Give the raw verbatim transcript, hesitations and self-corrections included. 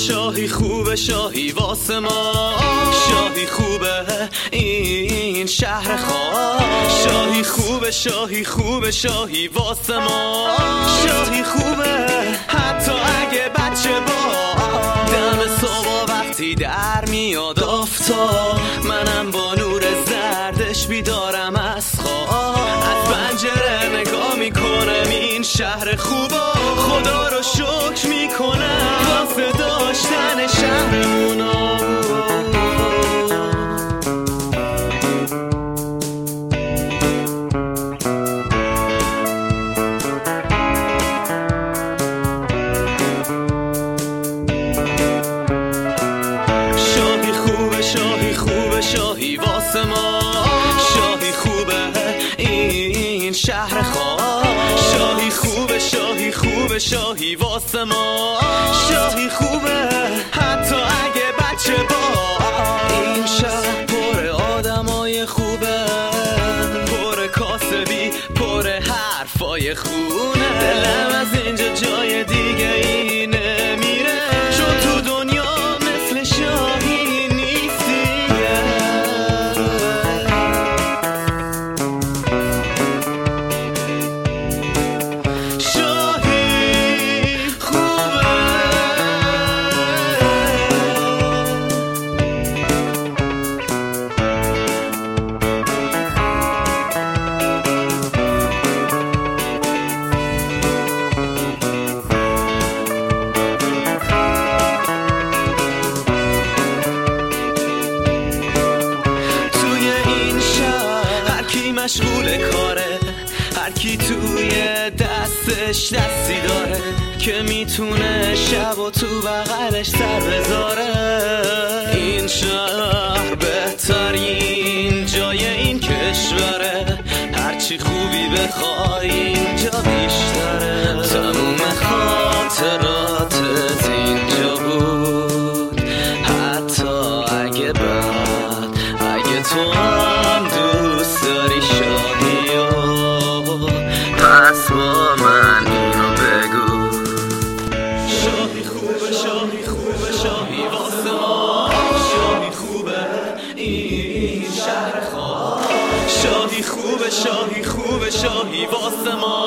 شاهی خوبه شاهی واسه ما، شاهی خوبه این شهر خاص، شاهی خوبه شاهی خوبه شاهی واسه ما، شاهی خوبه حتی اگه بچه با دم صبح وقتی در میاد آفتاب، منم با نور زردش بیدارم از خواب، از پنجره نگاه میکنم این شهر خوبا، خدا رو شکر میکنم واسه داشتن شهرمونو. شاهی خوبه شاهی خوبه شاهی واسه ما، شاهی خوبه این شهر خاص، شاهی خوبه شاهی خوبه شاهی واسه ما، شاهی خوبه حتی اگه بچه با این شهر پر آدمای خوبه، پر کاسبی پر حرفای خونه، دلم از اینجا جای دیگه ای نمیره، چون تو دنیا مثل شاهی نیستی. مشغول کاره، هر کی توی دستش دستی داره که میتونه شب و تو بغلش سر بذاره. این شهر بهترین جای این کشوره، هرچی خوبی بخوای اینجا بیشتره، تموم خاطراتت اینجا بود، حتی اگه بعد اگه تو هم دوست داری شاهیو، پس با من اینو بگو. شاهی خوبه شاهی خوبه شاهی واسه ما، شاهی خوبه این شهر خاص، شاهی خوبه شاهی خوبه شاهی واسه ما،